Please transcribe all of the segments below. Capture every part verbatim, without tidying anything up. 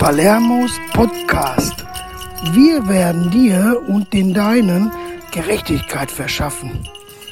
Palermos Podcast. Wir werden dir und den Deinen Gerechtigkeit verschaffen.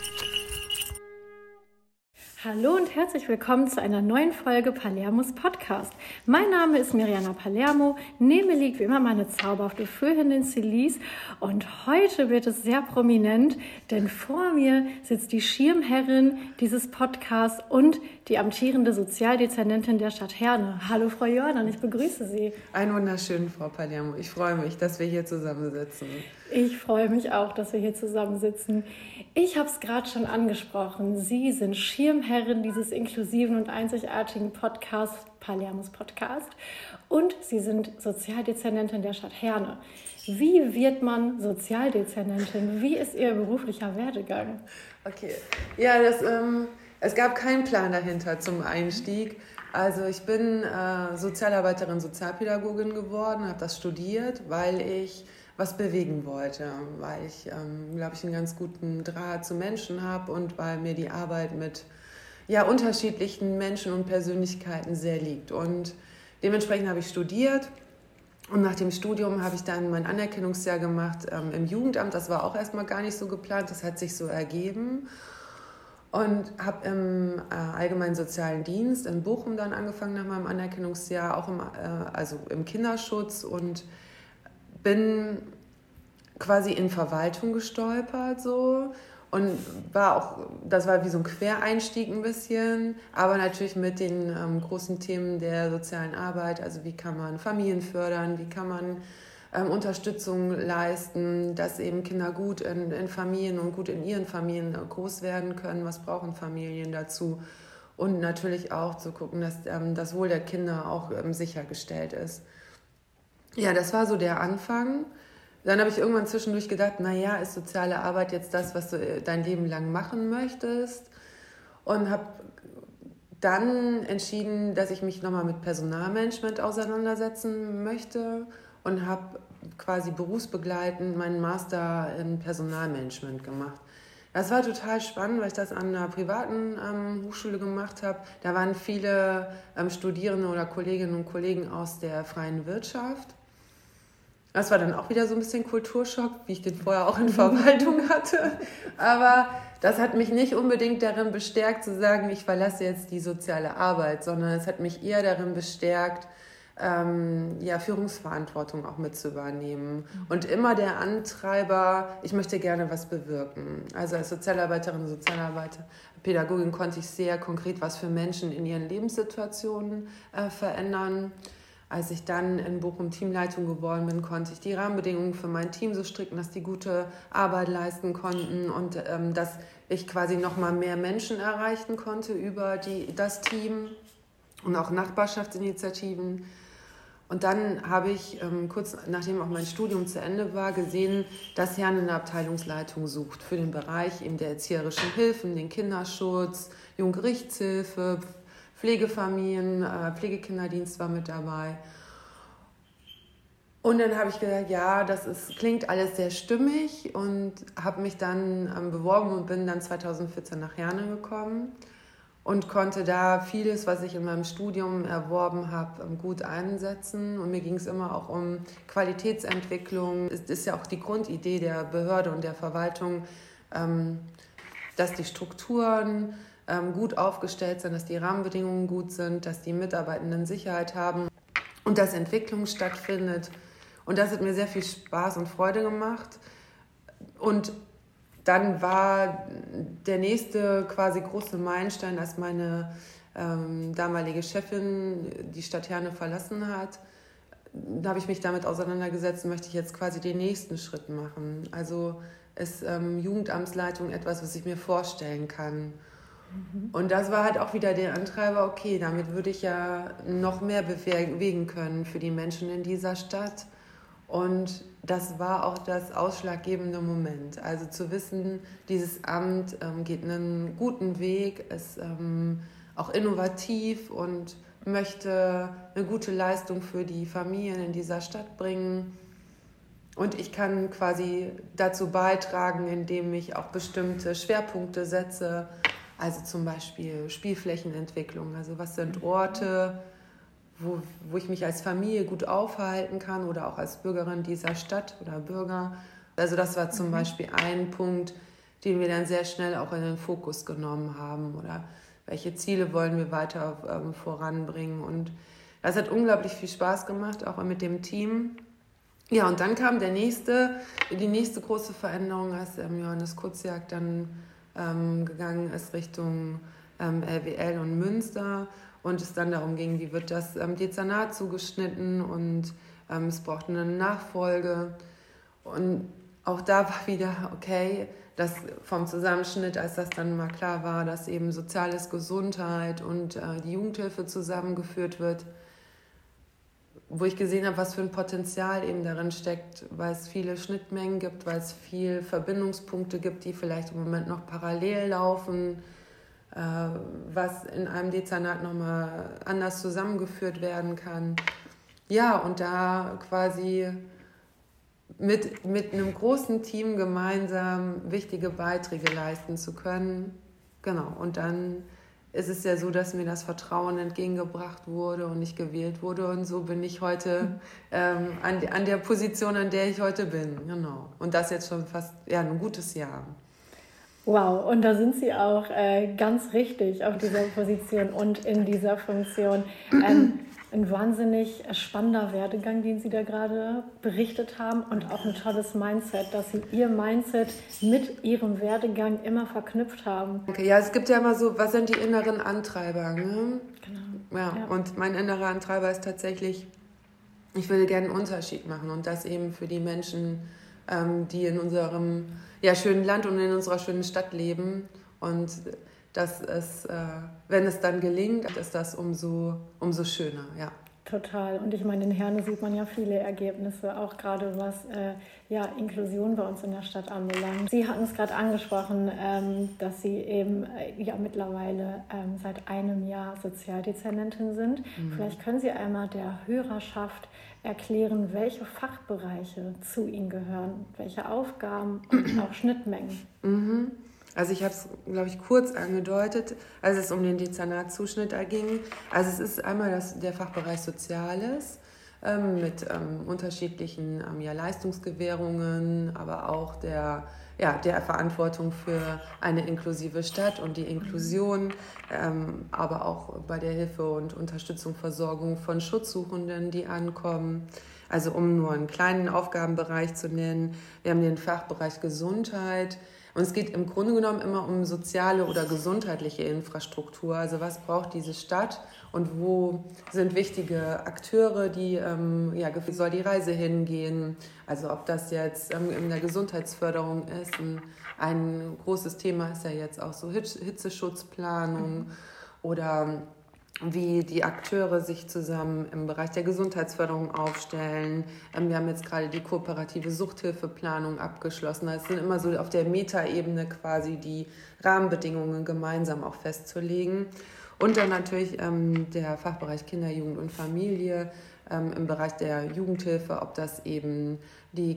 Hallo und herzlich willkommen zu einer neuen Folge Palermos Podcast. Mein Name ist Mirjana Palermo, neben mir liegt wie immer meine zauberhafte Führhündin Celise und heute wird es sehr prominent, denn vor mir sitzt die Schirmherrin dieses Podcasts und die amtierende Sozialdezernentin der Stadt Herne. Hallo Frau Jordan, ich begrüße Sie. Einen wunderschönen, Frau Palermo. Ich freue mich, dass wir hier zusammensitzen. Ich freue mich auch, dass wir hier zusammensitzen. Ich habe es gerade schon angesprochen. Sie sind Schirmherrin dieses inklusiven und einzigartigen Podcasts, Palermos Podcast. Und Sie sind Sozialdezernentin der Stadt Herne. Wie wird man Sozialdezernentin? Wie ist Ihr beruflicher Werdegang? Okay, ja, das, ähm, es gab keinen Plan dahinter zum Einstieg. Also ich bin äh, Sozialarbeiterin, Sozialpädagogin geworden, habe das studiert, weil ich was bewegen wollte, weil ich, ähm, glaube ich, einen ganz guten Draht zu Menschen habe und weil mir die Arbeit mit ja, unterschiedlichen Menschen und Persönlichkeiten sehr liegt. Und dementsprechend habe ich studiert und nach dem Studium habe ich dann mein Anerkennungsjahr gemacht ähm, im Jugendamt. Das war auch erstmal gar nicht so geplant, das hat sich so ergeben. Und habe im äh, Allgemeinen Sozialen Dienst in Bochum dann angefangen nach meinem Anerkennungsjahr, auch im, äh, also im Kinderschutz und bin quasi in Verwaltung gestolpert so und war auch, das war wie so ein Quereinstieg ein bisschen, aber natürlich mit den ähm, großen Themen der sozialen Arbeit, also wie kann man Familien fördern, wie kann man ähm, Unterstützung leisten, dass eben Kinder gut in, in Familien und gut in ihren Familien groß werden können, was brauchen Familien dazu und natürlich auch zu gucken, dass ähm, das Wohl der Kinder auch ähm, sichergestellt ist. Ja, das war so der Anfang. Dann habe ich irgendwann zwischendurch gedacht, naja, ist soziale Arbeit jetzt das, was du dein Leben lang machen möchtest? Und habe dann entschieden, dass ich mich nochmal mit Personalmanagement auseinandersetzen möchte und habe quasi berufsbegleitend meinen Master in Personalmanagement gemacht. Das war total spannend, weil ich das an einer privaten ähm, Hochschule gemacht habe. Da waren viele ähm, Studierende oder Kolleginnen und Kollegen aus der freien Wirtschaft. Das war dann auch wieder so ein bisschen Kulturschock, wie ich den vorher auch in Verwaltung hatte. Aber das hat mich nicht unbedingt darin bestärkt, zu sagen, ich verlasse jetzt die soziale Arbeit, sondern es hat mich eher darin bestärkt, ähm, ja, Führungsverantwortung auch mit zu übernehmen. Und immer der Antreiber, ich möchte gerne was bewirken. Also als Sozialarbeiterin, Sozialarbeiter, Pädagogin konnte ich sehr konkret was für Menschen in ihren Lebenssituationen äh, verändern. Als ich dann in Bochum Teamleitung geworden bin, konnte ich die Rahmenbedingungen für mein Team so stricken, dass die gute Arbeit leisten konnten und ähm, dass ich quasi noch mal mehr Menschen erreichen konnte über die, das Team und auch Nachbarschaftsinitiativen. Und dann habe ich, ähm, kurz nachdem auch mein Studium zu Ende war, gesehen, dass Herne eine Abteilungsleitung sucht für den Bereich eben der erzieherischen Hilfen, den Kinderschutz, Jugendgerichtshilfe, Pflegefamilien, äh, Pflegekinderdienst war mit dabei. Und dann habe ich gesagt, ja, das ist, klingt alles sehr stimmig und habe mich dann ähm, beworben und bin dann zweitausendvierzehn nach Herne gekommen und konnte da vieles, was ich in meinem Studium erworben habe, ähm, gut einsetzen. Und mir ging es immer auch um Qualitätsentwicklung. Es ist ja auch die Grundidee der Behörde und der Verwaltung, ähm, dass die Strukturen gut aufgestellt sind, dass die Rahmenbedingungen gut sind, dass die Mitarbeitenden Sicherheit haben und dass Entwicklung stattfindet. Und das hat mir sehr viel Spaß und Freude gemacht. Und dann war der nächste quasi große Meilenstein, als meine ähm, damalige Chefin die Stadt Herne verlassen hat. Da habe ich mich damit auseinandergesetzt, möchte ich jetzt quasi den nächsten Schritt machen. Also ist ähm, Jugendamtsleitung etwas, was ich mir vorstellen kann. Und das war halt auch wieder der Antreiber, okay, damit würde ich ja noch mehr bewegen können für die Menschen in dieser Stadt. Und das war auch das ausschlaggebende Moment. Also zu wissen, dieses Amt ähm, geht einen guten Weg, ist ähm, auch innovativ und möchte eine gute Leistung für die Familien in dieser Stadt bringen. Und ich kann quasi dazu beitragen, indem ich auch bestimmte Schwerpunkte setze. Also zum Beispiel Spielflächenentwicklung. Also was sind Orte, wo, wo ich mich als Familie gut aufhalten kann oder auch als Bürgerin dieser Stadt oder Bürger. Also das war zum mhm. Beispiel ein Punkt, den wir dann sehr schnell auch in den Fokus genommen haben oder welche Ziele wollen wir weiter ähm, voranbringen. Und das hat unglaublich viel Spaß gemacht, auch mit dem Team. Ja, und dann kam der nächste, die nächste große Veränderung, als ähm, Johannes Kuciak dann ähm, gegangen ist Richtung ähm, L W L und Münster und es dann darum ging, wie wird das ähm, Dezernat zugeschnitten und ähm, es brauchte eine Nachfolge. Und auch da war wieder, okay, das vom Zusammenschnitt, als das dann mal klar war, dass eben Soziales, Gesundheit und äh, die Jugendhilfe zusammengeführt wird, wo ich gesehen habe, was für ein Potenzial eben darin steckt, weil es viele Schnittmengen gibt, weil es viele Verbindungspunkte gibt, die vielleicht im Moment noch parallel laufen, äh, was in einem Dezernat nochmal anders zusammengeführt werden kann. Ja, und da quasi mit, mit einem großen Team gemeinsam wichtige Beiträge leisten zu können. Genau, und dann ist es ja so, dass mir das Vertrauen entgegengebracht wurde und ich gewählt wurde. Und so bin ich heute ähm, an, an der Position, an der ich heute bin. Genau. Und das jetzt schon fast ja, ein gutes Jahr. Wow, und da sind Sie auch äh, ganz richtig auf dieser Position und in dieser Funktion. Ähm, ein wahnsinnig spannender Werdegang, den Sie da gerade berichtet haben und auch ein tolles Mindset, dass Sie Ihr Mindset mit Ihrem Werdegang immer verknüpft haben. Okay, ja, es gibt ja immer so, was sind die inneren Antreiber? Ne? Genau. Ja, ja, und mein innerer Antreiber ist tatsächlich, ich würde gerne einen Unterschied machen und das eben für die Menschen, ähm, die in unserem ja, schönen Land und in unserer schönen Stadt leben. Und das ist, äh, wenn es dann gelingt, ist das umso, umso schöner, ja. Total. Und ich meine, in Herne sieht man ja viele Ergebnisse, auch gerade was äh, ja, Inklusion bei uns in der Stadt anbelangt. Sie hatten es gerade angesprochen, ähm, dass Sie eben äh, ja mittlerweile ähm, seit einem Jahr Sozialdezernentin sind. Mhm. Vielleicht können Sie einmal der Hörerschaft erklären, welche Fachbereiche zu Ihnen gehören, welche Aufgaben und auch Schnittmengen. Mhm. Also ich habe es, glaube ich, kurz angedeutet, als es um den Dezernatzuschnitt ging. Also es ist einmal das, der Fachbereich Soziales ähm, mit ähm, unterschiedlichen ähm, ja, Leistungsgewährungen, aber auch der, ja, der Verantwortung für eine inklusive Stadt und die Inklusion, ähm, aber auch bei der Hilfe und Unterstützung, Versorgung von Schutzsuchenden, die ankommen. Also um nur einen kleinen Aufgabenbereich zu nennen. Wir haben den Fachbereich Gesundheit. Und es geht im Grunde genommen immer um soziale oder gesundheitliche Infrastruktur. Also was braucht diese Stadt und wo sind wichtige Akteure, die, ähm, ja, wie soll die Reise hingehen? Also ob das jetzt ähm, in der Gesundheitsförderung ist. Ein, ein großes Thema ist ja jetzt auch so Hitzeschutzplanung oder wie die Akteure sich zusammen im Bereich der Gesundheitsförderung aufstellen. Wir haben jetzt gerade die kooperative Suchthilfeplanung abgeschlossen. Das sind immer so auf der Metaebene quasi die Rahmenbedingungen gemeinsam auch festzulegen. Und dann natürlich ähm, der Fachbereich Kinder, Jugend und Familie ähm, im Bereich der Jugendhilfe, ob das eben die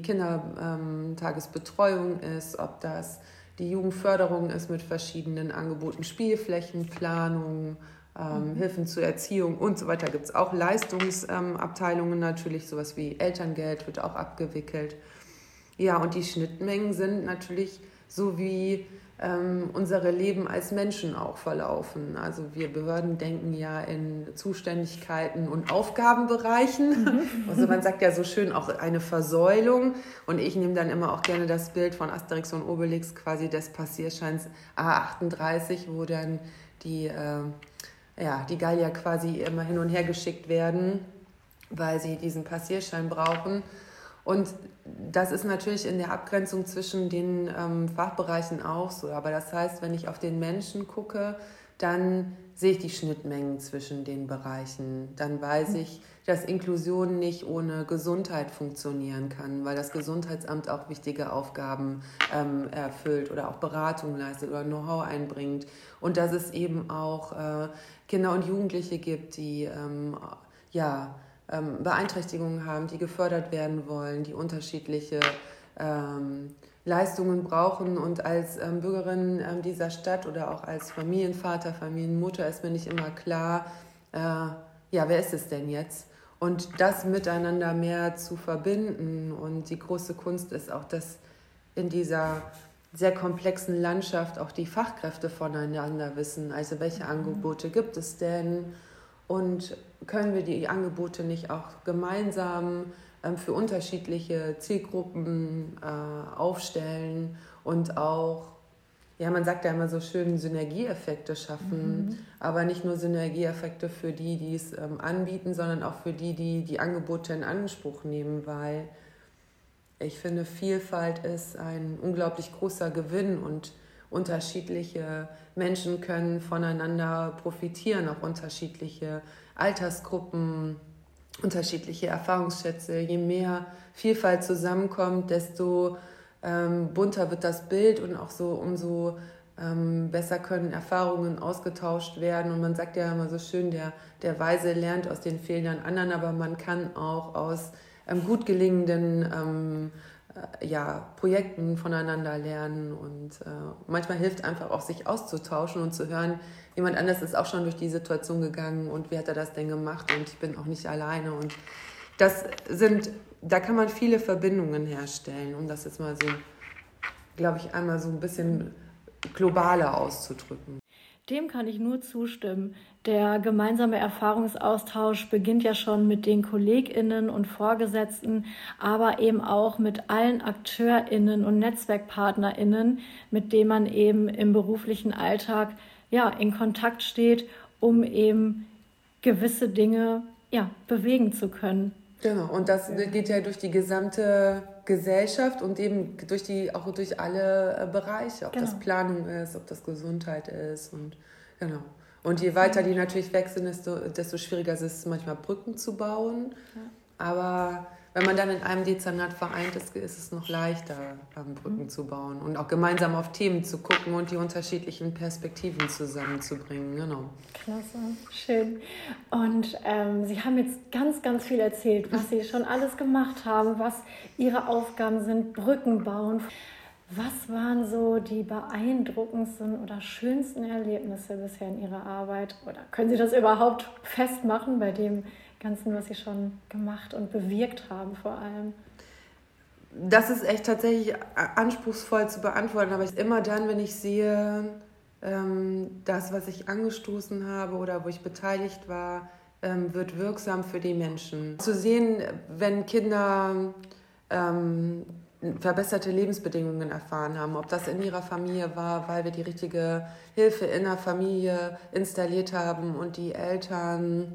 Kindertagesbetreuung ähm, ist, ob das die Jugendförderung ist mit verschiedenen Angeboten, Spielflächenplanung, Ähm, mhm. Hilfen zur Erziehung und so weiter. Gibt es auch Leistungsabteilungen ähm, natürlich, sowas wie Elterngeld wird auch abgewickelt. Ja, und die Schnittmengen sind natürlich so, wie ähm, unsere Leben als Menschen auch verlaufen. Also wir Behörden denken ja in Zuständigkeiten und Aufgabenbereichen. Mhm. Also man sagt ja so schön auch eine Versäulung. Und ich nehme dann immer auch gerne das Bild von Asterix und Obelix, quasi des Passierscheins A achtunddreißig, wo dann die äh, ja, die Gallier quasi immer hin und her geschickt werden, weil sie diesen Passierschein brauchen. Und das ist natürlich in der Abgrenzung zwischen den ähm, Fachbereichen auch so. Aber das heißt, wenn ich auf den Menschen gucke, dann sehe ich die Schnittmengen zwischen den Bereichen. Dann weiß ich, dass Inklusion nicht ohne Gesundheit funktionieren kann, weil das Gesundheitsamt auch wichtige Aufgaben ähm, erfüllt oder auch Beratung leistet oder Know-how einbringt. Und dass es eben auch äh, Kinder und Jugendliche gibt, die ähm, ja, ähm, Beeinträchtigungen haben, die gefördert werden wollen, die unterschiedliche ähm, Leistungen brauchen. Und als ähm, Bürgerin ähm, dieser Stadt oder auch als Familienvater, Familienmutter ist mir nicht immer klar, äh, ja, wer ist es denn jetzt? Und das miteinander mehr zu verbinden. Und die große Kunst ist auch, dass in dieser sehr komplexen Landschaft auch die Fachkräfte voneinander wissen. Also welche Angebote gibt es denn? Und können wir die Angebote nicht auch gemeinsam ähm, für unterschiedliche Zielgruppen äh, aufstellen und auch, ja, man sagt ja immer so schön, Synergieeffekte schaffen, mhm. aber nicht nur Synergieeffekte für die, die es ähm, anbieten, sondern auch für die, die die Angebote in Anspruch nehmen, weil ich finde, Vielfalt ist ein unglaublich großer Gewinn und unterschiedliche Menschen können voneinander profitieren, auch unterschiedliche Altersgruppen, unterschiedliche Erfahrungsschätze. Je mehr Vielfalt zusammenkommt, desto ähm, bunter wird das Bild und auch so umso ähm, besser können Erfahrungen ausgetauscht werden. Und man sagt ja immer so schön, der, der Weise lernt aus den Fehlern anderen, aber man kann auch aus ähm, gut gelingenden ähm, ja, Projekten voneinander lernen und äh, manchmal hilft einfach auch, sich auszutauschen und zu hören, jemand anderes ist auch schon durch die Situation gegangen und wie hat er das denn gemacht und ich bin auch nicht alleine und das sind, da kann man viele Verbindungen herstellen, um das jetzt mal so, glaube ich, einmal so ein bisschen globaler auszudrücken. Dem kann ich nur zustimmen. Der gemeinsame Erfahrungsaustausch beginnt ja schon mit den KollegInnen und Vorgesetzten, aber eben auch mit allen AkteurInnen und NetzwerkpartnerInnen, mit denen man eben im beruflichen Alltag ja, in Kontakt steht, um eben gewisse Dinge ja, bewegen zu können. Genau, und das geht ja durch die gesamte Gesellschaft und eben durch die, auch durch alle Bereiche, ob genau. das Planung ist, ob das Gesundheit ist und genau. Und je weiter die natürlich weg sind, desto, desto schwieriger ist es manchmal Brücken zu bauen. Ja. Aber wenn man dann in einem Dezernat vereint ist, ist es noch leichter, Brücken mhm. zu bauen und auch gemeinsam auf Themen zu gucken und die unterschiedlichen Perspektiven zusammenzubringen. Genau. Klasse, schön. Und ähm, Sie haben jetzt ganz, ganz viel erzählt, was Sie schon alles gemacht haben, was Ihre Aufgaben sind, Brücken bauen. Was waren so die beeindruckendsten oder schönsten Erlebnisse bisher in Ihrer Arbeit? Oder können Sie das überhaupt festmachen bei dem Ganzen, was Sie schon gemacht und bewirkt haben vor allem? Das ist echt tatsächlich anspruchsvoll zu beantworten, aber immer dann, wenn ich sehe, ähm, das, was ich angestoßen habe oder wo ich beteiligt war, ähm, wird wirksam für die Menschen. Zu sehen, wenn Kinder ähm, verbesserte Lebensbedingungen erfahren haben, ob das in ihrer Familie war, weil wir die richtige Hilfe in der Familie installiert haben und die Eltern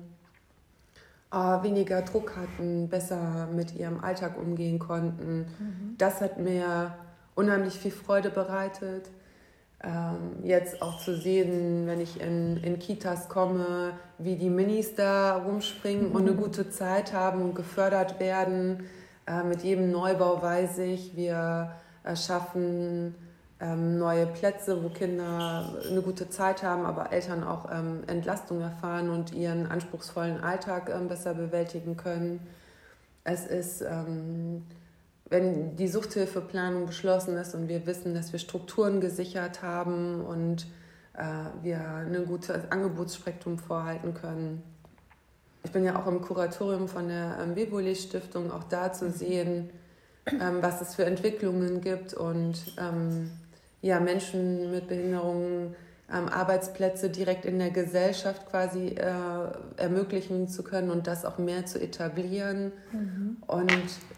äh, weniger Druck hatten, besser mit ihrem Alltag umgehen konnten. Mhm. Das hat mir unheimlich viel Freude bereitet. Ähm, jetzt auch zu sehen, wenn ich in, in Kitas komme, wie die Minis da rumspringen mhm. und eine gute Zeit haben und gefördert werden. Mit jedem Neubau weiß ich, wir schaffen ähm, neue Plätze, wo Kinder eine gute Zeit haben, aber Eltern auch ähm, Entlastung erfahren und ihren anspruchsvollen Alltag ähm, besser bewältigen können. Es ist, ähm, wenn die Suchthilfeplanung beschlossen ist und wir wissen, dass wir Strukturen gesichert haben und äh, wir ein gutes Angebotsspektrum vorhalten können. Ich bin ja auch im Kuratorium von der ähm, Vivoli-Stiftung, auch da zu sehen, ähm, was es für Entwicklungen gibt und ähm, ja, Menschen mit Behinderungen ähm, Arbeitsplätze direkt in der Gesellschaft quasi äh, ermöglichen zu können und das auch mehr zu etablieren. Mhm. Und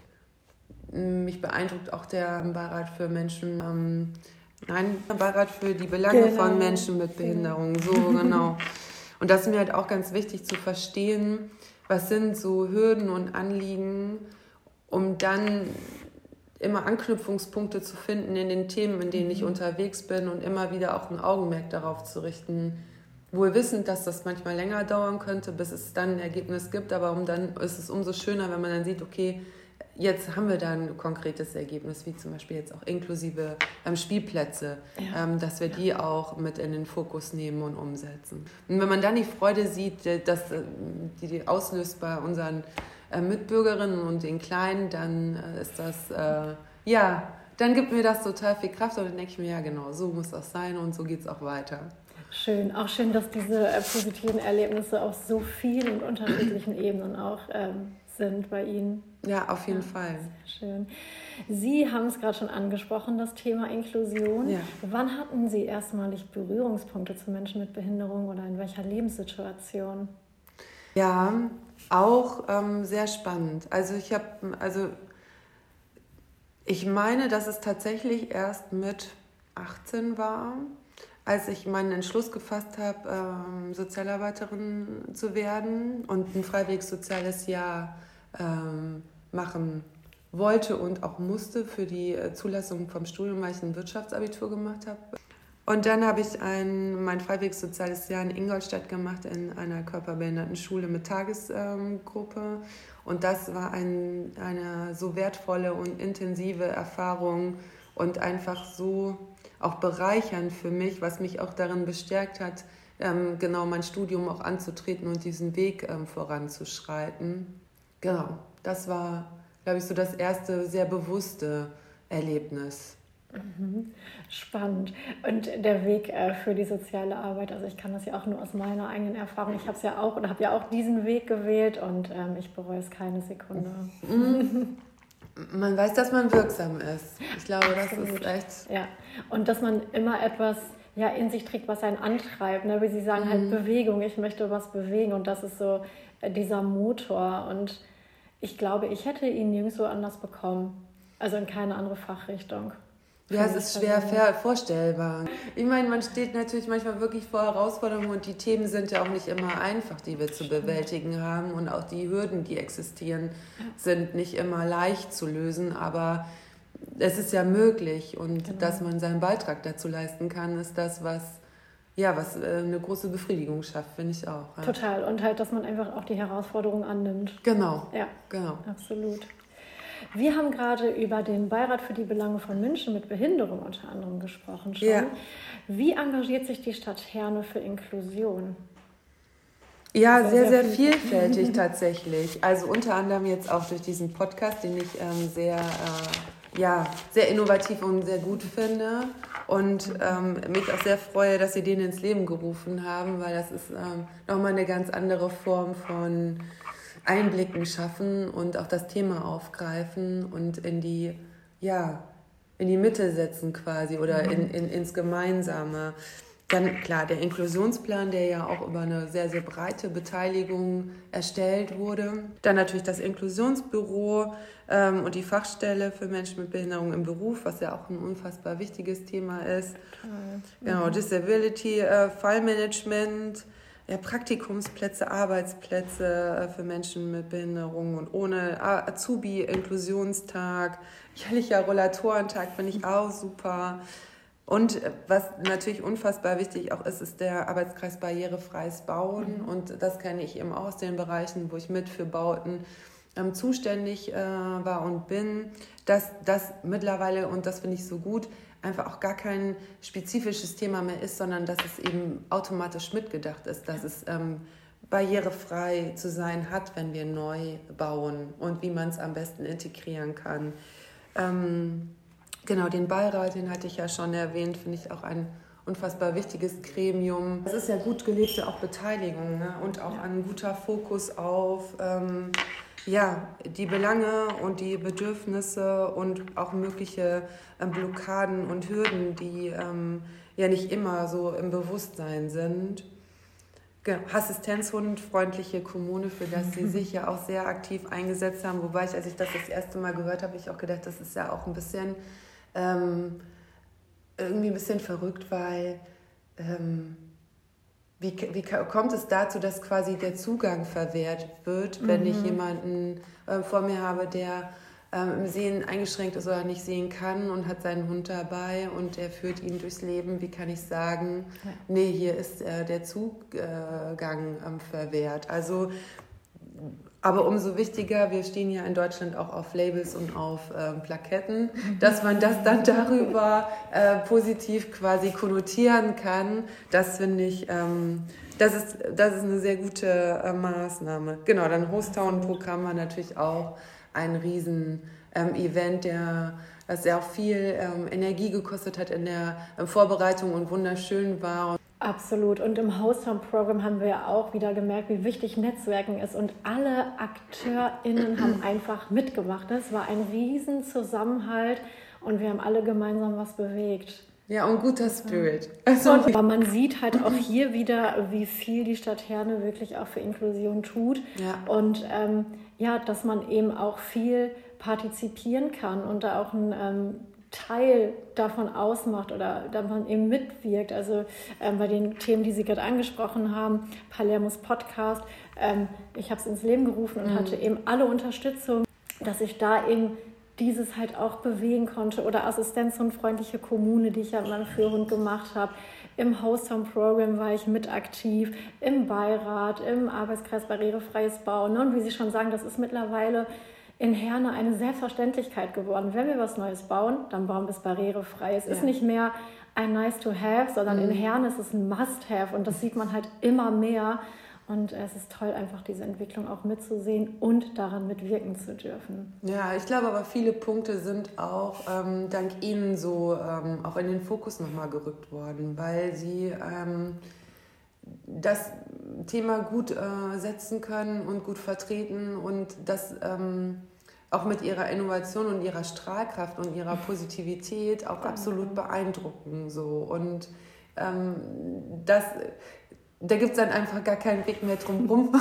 mich beeindruckt auch der Beirat für Menschen, ähm, nein, der Beirat für die Belange genau. von Menschen mit Behinderungen, so genau. Und das ist mir halt auch ganz wichtig zu verstehen, was sind so Hürden und Anliegen, um dann immer Anknüpfungspunkte zu finden in den Themen, in denen ich unterwegs bin und immer wieder auch ein Augenmerk darauf zu richten, wohl wissend, dass das manchmal länger dauern könnte, bis es dann ein Ergebnis gibt, aber um dann ist es umso schöner, wenn man dann sieht, okay, jetzt haben wir da ein konkretes Ergebnis, wie zum Beispiel jetzt auch inklusive ähm, Spielplätze, ja. ähm, dass wir die ja. auch mit in den Fokus nehmen und umsetzen. Und wenn man dann die Freude sieht, dass, die die auslöst bei unseren äh, Mitbürgerinnen und den Kleinen, dann äh, ist das, äh, ja, dann gibt mir das total viel Kraft und dann denke ich mir, ja genau, so muss das sein und so geht es auch weiter. Schön, auch schön, dass diese äh, positiven Erlebnisse auf so vielen und unterschiedlichen Ebenen auch ähm, sind bei Ihnen. Ja, auf jeden ja, Fall. Sehr schön. Sie haben es gerade schon angesprochen, das Thema Inklusion. Ja. Wann hatten Sie erstmalig Berührungspunkte zu Menschen mit Behinderung oder in welcher Lebenssituation? Ja, auch ähm, sehr spannend. Also ich habe, also ich meine, dass es tatsächlich erst mit achtzehn war, als ich meinen Entschluss gefasst habe, ähm, Sozialarbeiterin zu werden und ein freiwilliges soziales Jahr ähm, machen wollte und auch musste für die Zulassung vom Studium, weil ich ein Wirtschaftsabitur gemacht habe. Und dann habe ich ein, mein freiwilliges soziales Jahr in Ingolstadt gemacht, in einer körperbehindertenschule mit Tagesgruppe. Und das war ein, eine so wertvolle und intensive Erfahrung und einfach so auch bereichernd für mich, was mich auch darin bestärkt hat, ähm, genau mein Studium auch anzutreten und diesen Weg ähm, voranzuschreiten. Genau, das war, glaube ich, so das erste sehr bewusste Erlebnis. Spannend. Und der Weg äh, für die soziale Arbeit, also ich kann das ja auch nur aus meiner eigenen Erfahrung, ich habe es ja auch oder habe ja auch diesen Weg gewählt und ähm, ich bereue es keine Sekunde. Man weiß, dass man wirksam ist. Ich glaube, das Absolut. Ist echt... Ja, und dass man immer etwas ja, in sich trägt, was einen antreibt. Ne? Wie Sie sagen, mhm. halt Bewegung, ich möchte was bewegen und das ist so äh, dieser Motor. Und ich glaube, ich hätte ihn nirgendwo anders bekommen, also in keine andere Fachrichtung. Ja, es ist schwer vorstellbar. Ich meine, man steht natürlich manchmal wirklich vor Herausforderungen und die Themen sind ja auch nicht immer einfach, die wir zu bewältigen haben. Und auch die Hürden, die existieren, sind nicht immer leicht zu lösen. Aber es ist ja möglich und genau. dass man seinen Beitrag dazu leisten kann, ist das, was, ja, was eine große Befriedigung schafft, finde ich auch. Ja. Total. Und halt, dass man einfach auch die Herausforderung annimmt. Genau. Ja, genau. Absolut. Wir haben gerade über den Beirat für die Belange von Menschen mit Behinderung unter anderem gesprochen schon. Ja. Wie engagiert sich die Stadt Herne für Inklusion? Ja, sehr, sehr, sehr vielfältig tatsächlich. Also unter anderem jetzt auch durch diesen Podcast, den ich ähm, sehr, äh, ja, sehr innovativ und sehr gut finde. Und ähm, mich auch sehr freue, dass Sie den ins Leben gerufen haben, weil das ist ähm, nochmal eine ganz andere Form von Einblicken schaffen und auch das Thema aufgreifen und in die, ja, in die Mitte setzen quasi oder in, in, ins Gemeinsame. Dann klar, der Inklusionsplan, der ja auch über eine sehr, sehr breite Beteiligung erstellt wurde. Dann natürlich das Inklusionsbüro ähm, und die Fachstelle für Menschen mit Behinderung im Beruf, was ja auch ein unfassbar wichtiges Thema ist. Mhm. Genau, Disability, äh, Fallmanagement, ja, Praktikumsplätze, Arbeitsplätze für Menschen mit Behinderung und ohne Azubi-Inklusionstag, jährlicher Rollatorentag finde ich auch super. Und was natürlich unfassbar wichtig auch ist, ist der Arbeitskreis Barrierefreies Bauen. Mhm. Und das kenne ich eben auch aus den Bereichen, wo ich mit für Bauten ähm, zuständig äh, war und bin, dass das mittlerweile, und das finde ich so gut, einfach auch gar kein spezifisches Thema mehr ist, sondern dass es eben automatisch mitgedacht ist, dass es ähm, barrierefrei zu sein hat, wenn wir neu bauen und wie man es am besten integrieren kann. Ähm, genau, den Beirat, den hatte ich ja schon erwähnt, finde ich auch ein unfassbar wichtiges Gremium. Es ist ja gut gelebte auch Beteiligung, ne? Und auch ein guter Fokus auf ähm, ja, die Belange und die Bedürfnisse und auch mögliche ähm, Blockaden und Hürden, die ähm, ja nicht immer so im Bewusstsein sind. Assistenzhund, freundliche Kommune, für das Sie sich ja auch sehr aktiv eingesetzt haben. Wobei ich, als ich das das erste Mal gehört habe, ich auch gedacht, das ist ja auch ein bisschen, ähm, irgendwie ein bisschen verrückt, weil ähm, Wie, wie kommt es dazu, dass quasi der Zugang verwehrt wird, wenn mhm. ich jemanden äh, vor mir habe, der ähm, im Sehen eingeschränkt ist oder nicht sehen kann und hat seinen Hund dabei und er führt ihn durchs Leben? Wie kann ich sagen, ja. nee, hier ist äh, der Zugang ähm, verwehrt? Also, aber umso wichtiger, wir stehen ja in Deutschland auch auf Labels und auf ähm, Plaketten, dass man das dann darüber äh, positiv quasi konnotieren kann. Das finde ich, ähm, das ist, das ist eine sehr gute äh, Maßnahme. Genau, dann Hostown-Programm war natürlich auch ein riesen ähm, Event, der das sehr auch viel ähm, Energie gekostet hat in der ähm, Vorbereitung und wunderschön war. Absolut. Und im Host-Home-Programm haben wir ja auch wieder gemerkt, wie wichtig Netzwerken ist. Und alle AkteurInnen haben einfach mitgemacht. Es war ein riesen Zusammenhalt und wir haben alle gemeinsam was bewegt. Ja, und guter Spirit. Also, aber man sieht halt auch hier wieder, wie viel die Stadt Herne wirklich auch für Inklusion tut. Ja. Und ähm, ja, dass man eben auch viel partizipieren kann und da auch ein ähm, Teil davon ausmacht oder da man eben mitwirkt. Also ähm, bei den Themen, die Sie gerade angesprochen haben, Palermos Podcast, ähm, ich habe es ins Leben gerufen und mhm. hatte eben alle Unterstützung, dass ich da eben dieses halt auch bewegen konnte oder Assistenz und freundliche Kommune, die ich ja in meinem Führhund gemacht habe. Im Host-Home-Programm war ich mit aktiv, im Beirat, im Arbeitskreis Barrierefreies Bauen. Und wie Sie schon sagen, das ist mittlerweile in Herne eine Selbstverständlichkeit geworden. Wenn wir was Neues bauen, dann bauen wir es barrierefrei. Es ja. ist nicht mehr ein Nice-to-have, sondern mhm. in Herne ist es ein Must-have. Und das sieht man halt immer mehr. Und es ist toll, einfach diese Entwicklung auch mitzusehen und daran mitwirken zu dürfen. Ja, ich glaube aber, viele Punkte sind auch ähm, dank Ihnen so ähm, auch in den Fokus nochmal gerückt worden, weil Sie ähm, das Thema gut äh, setzen können und gut vertreten und das ähm, auch mit Ihrer Innovation und Ihrer Strahlkraft und Ihrer Positivität auch absolut beeindrucken. So. Und ähm, das... Da gibt es dann einfach gar keinen Weg mehr drum rum.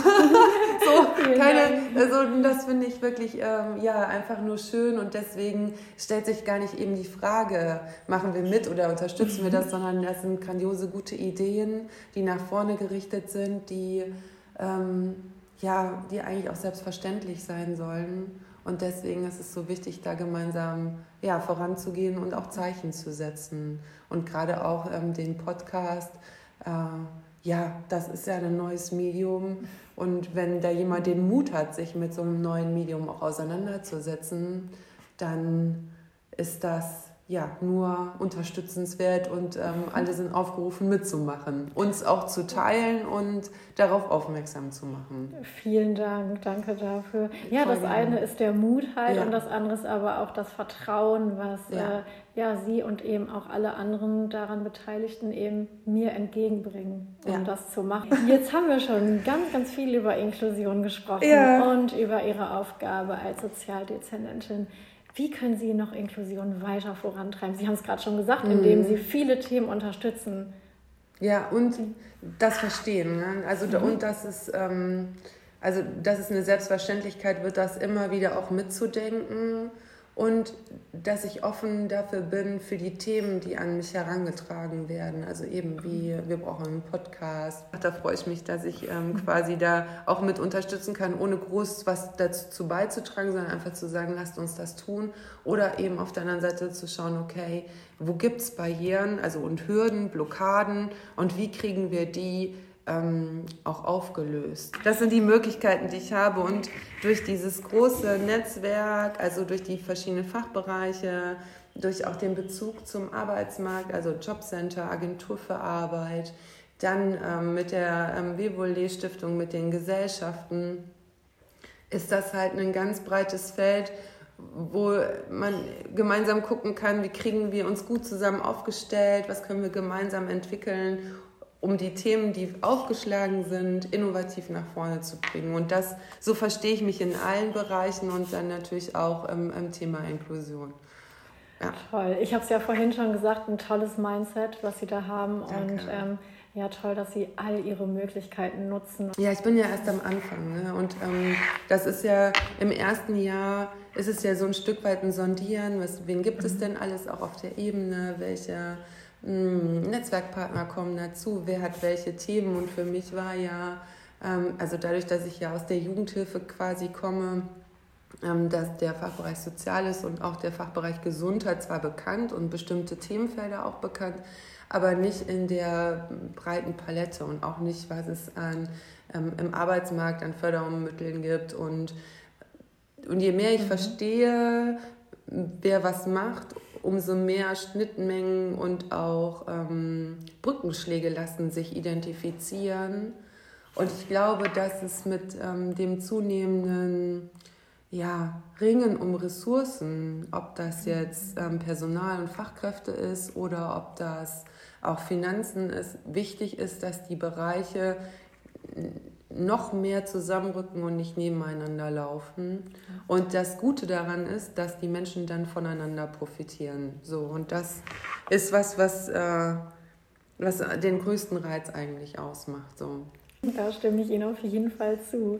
so, keine, also das finde ich wirklich ähm, ja, einfach nur schön und deswegen stellt sich gar nicht eben die Frage, machen wir mit oder unterstützen wir das, sondern das sind grandiose, gute Ideen, die nach vorne gerichtet sind, die, ähm, ja, die eigentlich auch selbstverständlich sein sollen. Und deswegen ist es so wichtig, da gemeinsam ja, voranzugehen und auch Zeichen zu setzen. Und gerade auch ähm, den Podcast, äh, ja, das ist ja ein neues Medium und wenn da jemand den Mut hat, sich mit so einem neuen Medium auch auseinanderzusetzen, dann ist das ja nur unterstützenswert und ähm, alle sind aufgerufen mitzumachen, uns auch zu teilen und darauf aufmerksam zu machen. Vielen Dank, danke dafür. Ja, das eine ist der Mut halt ja. und das andere ist aber auch das Vertrauen, was ja. Äh, ja, Sie und eben auch alle anderen daran Beteiligten eben mir entgegenbringen, um ja. das zu machen. Jetzt haben wir schon ganz, ganz viel über Inklusion gesprochen ja. und über Ihre Aufgabe als Sozialdezernentin. Wie können Sie noch Inklusion weiter vorantreiben? Sie haben es gerade schon gesagt, mhm. indem Sie viele Themen unterstützen. Ja, und das Verstehen. Ne? Also, mhm. und das ist, ähm, also, das ist eine Selbstverständlichkeit wird, das immer wieder auch mitzudenken. Und dass ich offen dafür bin für die Themen, die an mich herangetragen werden. Also eben wie, wir brauchen einen Podcast. Da freue ich mich, dass ich ähm, quasi da auch mit unterstützen kann, ohne groß was dazu beizutragen, sondern einfach zu sagen, lasst uns das tun. Oder eben auf der anderen Seite zu schauen, okay, wo gibt es Barrieren also und Hürden, Blockaden und wie kriegen wir die Ähm, auch aufgelöst. Das sind die Möglichkeiten, die ich habe und durch dieses große Netzwerk, also durch die verschiedenen Fachbereiche, durch auch den Bezug zum Arbeitsmarkt, also Jobcenter, Agentur für Arbeit, dann ähm, mit der ähm, Wevolet-Stiftung, mit den Gesellschaften, ist das halt ein ganz breites Feld, wo man gemeinsam gucken kann, wie kriegen wir uns gut zusammen aufgestellt, was können wir gemeinsam entwickeln, um die Themen, die aufgeschlagen sind, innovativ nach vorne zu bringen. Und das, so verstehe ich mich in allen Bereichen und dann natürlich auch im, im Thema Inklusion. Ja. Toll. Ich habe es ja vorhin schon gesagt, ein tolles Mindset, was Sie da haben. Danke. Und ähm, ja, toll, dass Sie all Ihre Möglichkeiten nutzen. Ja, ich bin ja erst am Anfang. Ne? Und ähm, das ist ja im ersten Jahr, ist es ja so ein Stück weit ein Sondieren. Was, wen gibt mhm. es denn alles auch auf der Ebene? Welche Netzwerkpartner kommen dazu, wer hat welche Themen und für mich war ja, ähm, also dadurch, dass ich ja aus der Jugendhilfe quasi komme, ähm, dass der Fachbereich Soziales und auch der Fachbereich Gesundheit zwar bekannt und bestimmte Themenfelder auch bekannt, aber nicht in der breiten Palette und auch nicht, was es an, ähm, im Arbeitsmarkt an Fördermitteln gibt und, und je mehr ich mhm. verstehe, wer was macht, umso mehr Schnittmengen und auch ähm, Brückenschläge lassen sich identifizieren. Und ich glaube, dass es mit ähm, dem zunehmenden ja, Ringen um Ressourcen, ob das jetzt ähm, Personal und Fachkräfte ist oder ob das auch Finanzen es wichtig ist, dass die Bereiche noch mehr zusammenrücken und nicht nebeneinander laufen. Und das Gute daran ist, dass die Menschen dann voneinander profitieren. So, und das ist was, was, äh, was den größten Reiz eigentlich ausmacht. So. Da stimme ich Ihnen auf jeden Fall zu.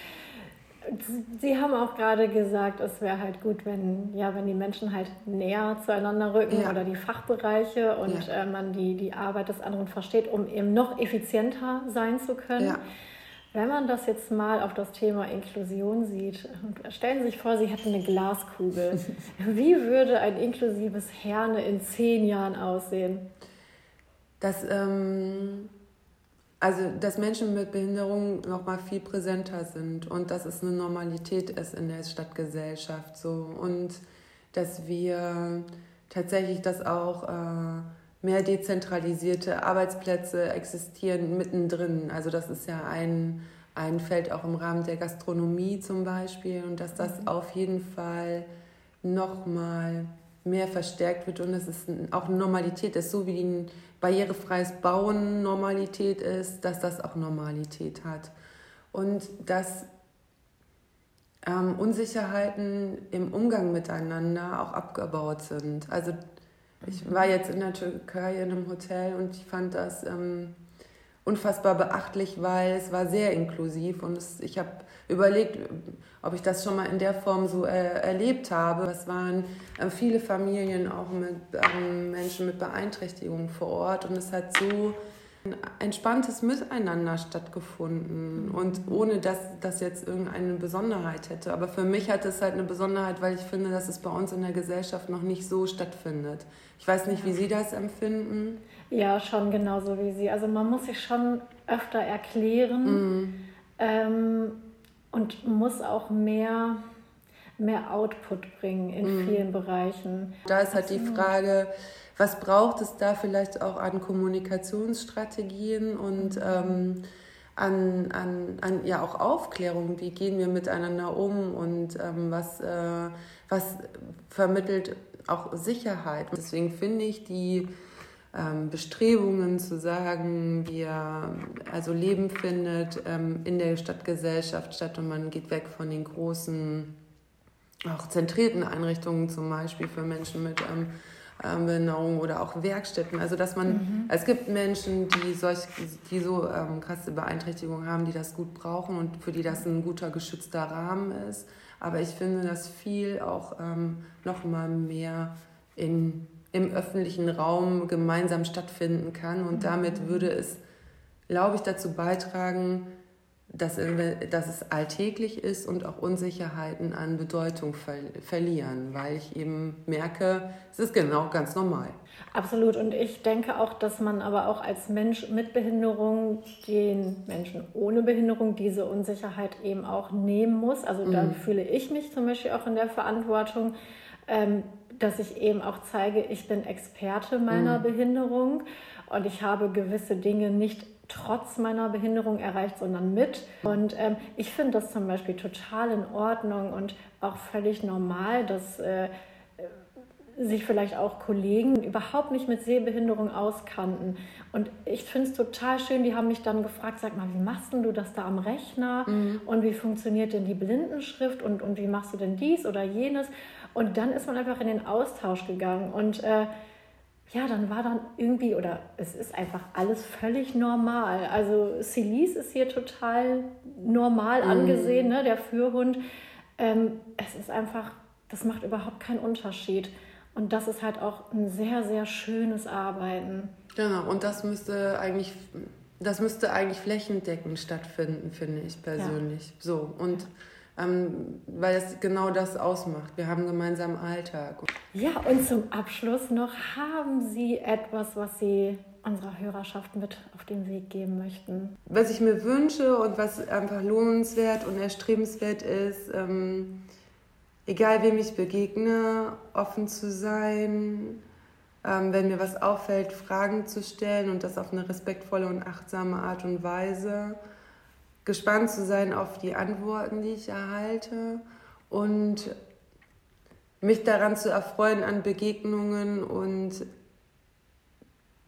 Sie haben auch gerade gesagt, es wäre halt gut, wenn, ja, wenn die Menschen halt näher zueinander rücken ja. oder die Fachbereiche und ja. äh, man die, die Arbeit des anderen versteht, um eben noch effizienter sein zu können. Ja. Wenn man das jetzt mal auf das Thema Inklusion sieht, stellen Sie sich vor, Sie hätten eine Glaskugel. Wie würde ein inklusives Herne in zehn Jahren aussehen? Das, ähm Also, dass Menschen mit Behinderung noch mal viel präsenter sind und dass es eine Normalität ist in der Stadtgesellschaft so und dass wir tatsächlich, dass auch äh, mehr dezentralisierte Arbeitsplätze existieren mittendrin. Also das ist ja ein, ein Feld auch im Rahmen der Gastronomie zum Beispiel und dass das mhm. auf jeden Fall noch mal mehr verstärkt wird und dass es auch eine Normalität ist, so wie ein barrierefreies Bauen Normalität ist, dass das auch Normalität hat. Und dass ähm, Unsicherheiten im Umgang miteinander auch abgebaut sind. Also ich war jetzt in der Türkei in einem Hotel und ich fand das ähm, unfassbar beachtlich, weil es war sehr inklusiv und es, ich habe überlegt, ob ich das schon mal in der Form so äh, erlebt habe. Es waren äh, viele Familien auch mit ähm, Menschen mit Beeinträchtigungen vor Ort und es hat so ein entspanntes Miteinander stattgefunden und ohne dass das jetzt irgendeine Besonderheit hätte. Aber für mich hat es halt eine Besonderheit, weil ich finde, dass es bei uns in der Gesellschaft noch nicht so stattfindet. Ich weiß nicht, wie Sie das empfinden. Ja, schon genauso wie Sie. Also man muss sich schon öfter erklären mm. ähm, und muss auch mehr, mehr Output bringen in mm. vielen Bereichen. Da ist halt die Frage, was braucht es da vielleicht auch an Kommunikationsstrategien und ähm, an, an, an ja auch Aufklärung, wie gehen wir miteinander um und ähm, was, äh, was vermittelt auch Sicherheit. Deswegen finde ich die ähm, Bestrebungen zu sagen, wir, also Leben findet ähm, in der Stadtgesellschaft statt und man geht weg von den großen, auch zentrierten Einrichtungen zum Beispiel für Menschen mit ähm, Behinderung oder auch Werkstätten. Also dass man, mhm. es gibt Menschen, die solch, die so ähm, krasse Beeinträchtigungen haben, die das gut brauchen und für die das ein guter geschützter Rahmen ist. Aber ich finde, dass viel auch ähm, noch mal mehr in, im öffentlichen Raum gemeinsam stattfinden kann und mhm. damit würde es, glaube ich, dazu beitragen, dass, dass es alltäglich ist und auch Unsicherheiten an Bedeutung ver- verlieren, weil ich eben merke, es ist genau ganz normal. Absolut, und ich denke auch, dass man aber auch als Mensch mit Behinderung den Menschen ohne Behinderung diese Unsicherheit eben auch nehmen muss. Also da mhm. fühle ich mich zum Beispiel auch in der Verantwortung, ähm, dass ich eben auch zeige, ich bin Experte meiner mhm. Behinderung und ich habe gewisse Dinge nicht trotz meiner Behinderung erreicht, sondern mit. Und ähm, ich finde das zum Beispiel total in Ordnung und auch völlig normal, dass äh, sich vielleicht auch Kollegen überhaupt nicht mit Sehbehinderung auskannten. Und ich finde es total schön, die haben mich dann gefragt, sag mal, wie machst denn du das da am Rechner? Mhm. Und wie funktioniert denn die Blindenschrift? Und, und wie machst du denn dies oder jenes? Und dann ist man einfach in den Austausch gegangen. Und äh, ja, dann war dann irgendwie, oder es ist einfach alles völlig normal. Also Celise ist hier total normal angesehen, mm. ne, der Führhund. Ähm, es ist einfach, das macht überhaupt keinen Unterschied. Und das ist halt auch ein sehr, sehr schönes Arbeiten. Genau, und das müsste eigentlich, das müsste eigentlich flächendeckend stattfinden, finde ich persönlich. Ja. So, und ähm, weil es genau das ausmacht. Wir haben gemeinsam Alltag. Ja, und zum Abschluss noch, haben Sie etwas, was Sie unserer Hörerschaft mit auf den Weg geben möchten? Was ich mir wünsche und was einfach lohnenswert und erstrebenswert ist, ähm, egal wem ich begegne, offen zu sein, ähm, wenn mir was auffällt, Fragen zu stellen und das auf eine respektvolle und achtsame Art und Weise, gespannt zu sein auf die Antworten, die ich erhalte und mich daran zu erfreuen an Begegnungen und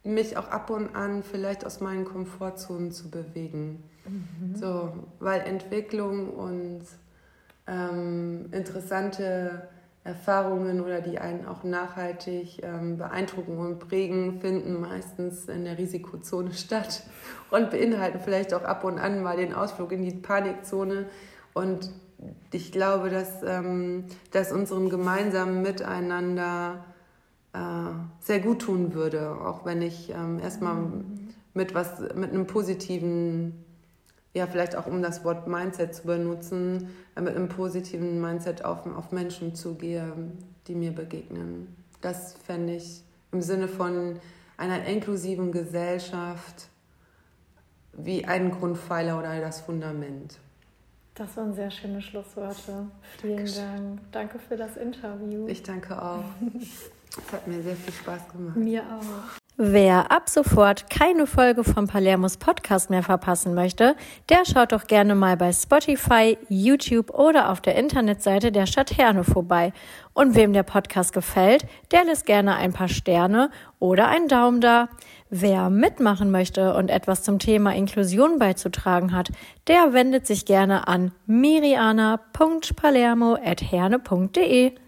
mich auch ab und an vielleicht aus meinen Komfortzonen zu bewegen. Mhm. So, weil Entwicklung und ähm, interessante Erfahrungen oder die einen auch nachhaltig ähm, beeindrucken und prägen, finden meistens in der Risikozone statt und beinhalten vielleicht auch ab und an mal den Ausflug in die Panikzone. Und ich glaube, dass ähm, das unserem gemeinsamen Miteinander äh, sehr gut tun würde, auch wenn ich ähm, erstmal mhm. mit was, mit einem positiven, ja, vielleicht auch um das Wort Mindset zu benutzen, mit einem positiven Mindset auf, auf Menschen zugehe, die mir begegnen. Das fände ich im Sinne von einer inklusiven Gesellschaft wie einen Grundpfeiler oder das Fundament. Das waren sehr schöne Schlussworte. Vielen Dankeschön. Dank. Danke für das Interview. Ich danke auch. Es hat mir sehr viel Spaß gemacht. Mir auch. Wer ab sofort keine Folge vom Palermus Podcast mehr verpassen möchte, der schaut doch gerne mal bei Spotify, YouTube oder auf der Internetseite der Stadt Herne vorbei. Und wem der Podcast gefällt, der lässt gerne ein paar Sterne oder einen Daumen da. Wer mitmachen möchte und etwas zum Thema Inklusion beizutragen hat, der wendet sich gerne an miriana punkt palermo at herne punkt de.